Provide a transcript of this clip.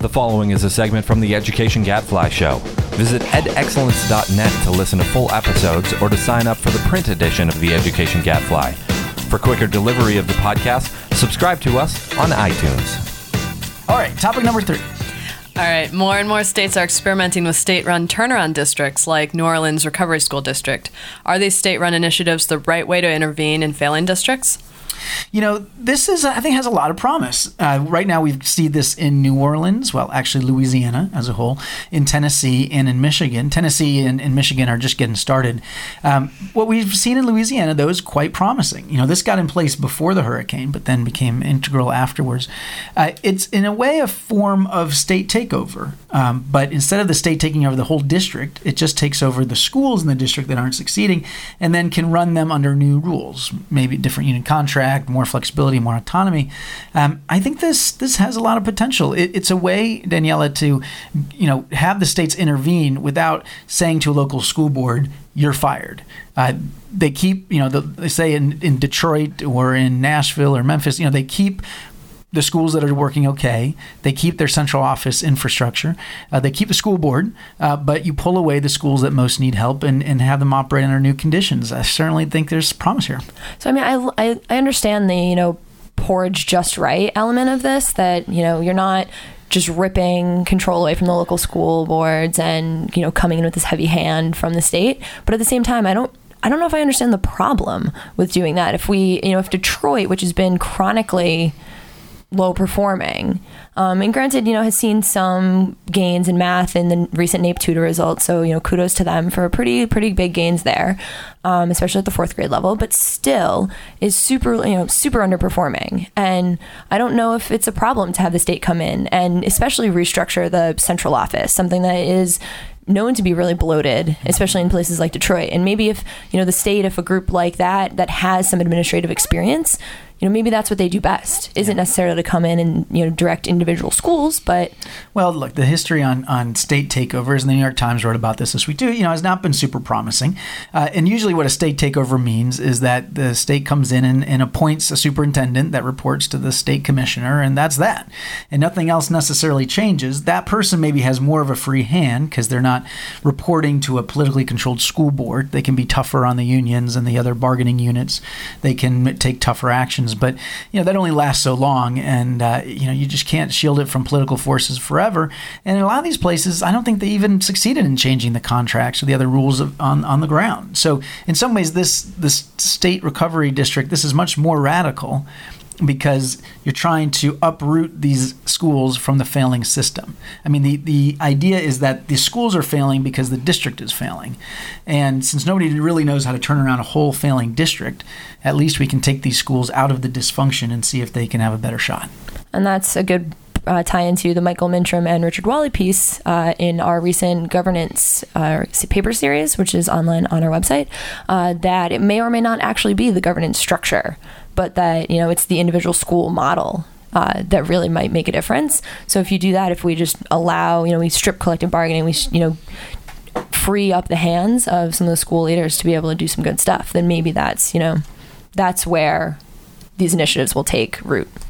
following is a segment from the Education Gadfly Show. Visit edexcellence.net to listen to full episodes or to sign up for the print edition of the Education Gadfly. For quicker delivery of the podcast, subscribe to us on iTunes. All right, topic number 3. All right, more and more states are experimenting with state-run turnaround districts like New Orleans Recovery School District. Are these state-run initiatives the right way to intervene in failing districts? You know, this is, I think, has a lot of promise. Right now, we see this in New Orleans, well, actually Louisiana as a whole, in Tennessee and in Michigan. Tennessee and Michigan are just getting started. What we've seen in Louisiana, though, is quite promising. You know, this got in place before the hurricane, but then became integral afterwards. It's, in a way, a form of state takeover. But instead of the state taking over the whole district, it just takes over the schools in the district that aren't succeeding and then can run them under new rules, maybe different union contract, more flexibility, more autonomy. I think this has a lot of potential. It's a way, Daniela, to have the states intervene without saying to a local school board, "You're fired." They keep, they say in Detroit or in Nashville or Memphis, they keep the schools that are working okay. They keep their central office infrastructure. They keep the school board, but you pull away the schools that most need help and have them operate under new conditions. I certainly think there's promise here. So, I mean, I understand the, porridge just right element of this, that, you're not just ripping control away from the local school boards and, coming in with this heavy hand from the state. But at the same time, I don't know if I understand the problem with doing that. If Detroit, which has been chronically low performing, and granted, has seen some gains in math in the recent NAEP tutor results. So, kudos to them for pretty big gains there, especially at the 4th grade level, but still is super underperforming. And I don't know if it's a problem to have the state come in and especially restructure the central office, something that is known to be really bloated, especially in places like Detroit. And maybe if, the state, if a group like that has some administrative experience, maybe that's what they do best. Isn't necessarily to come in and, direct individual schools, but... Well, look, the history on state takeovers, and the New York Times wrote about this week too, has not been super promising. And usually what a state takeover means is that the state comes in and appoints a superintendent that reports to the state commissioner, and that's that. And nothing else necessarily changes. That person maybe has more of a free hand because they're not reporting to a politically controlled school board. They can be tougher on the unions and the other bargaining units. They can take tougher actions. But, that only lasts so long, and, you just can't shield it from political forces forever. And in a lot of these places, I don't think they even succeeded in changing the contracts or the other rules on the ground. So in some ways, this state recovery district, this is much more radical because you're trying to uproot these schools from the failing system. I mean, the idea is that the schools are failing because the district is failing. And since nobody really knows how to turn around a whole failing district, at least we can take these schools out of the dysfunction and see if they can have a better shot. And that's a good tie into the Michael Mintram and Richard Wally piece in our recent governance paper series, which is online on our website, that it may or may not actually be the governance structure, but that, it's the individual school model that really might make a difference. So if you do that, if we just allow, we strip collective bargaining, we, free up the hands of some of the school leaders to be able to do some good stuff, then maybe that's where these initiatives will take root.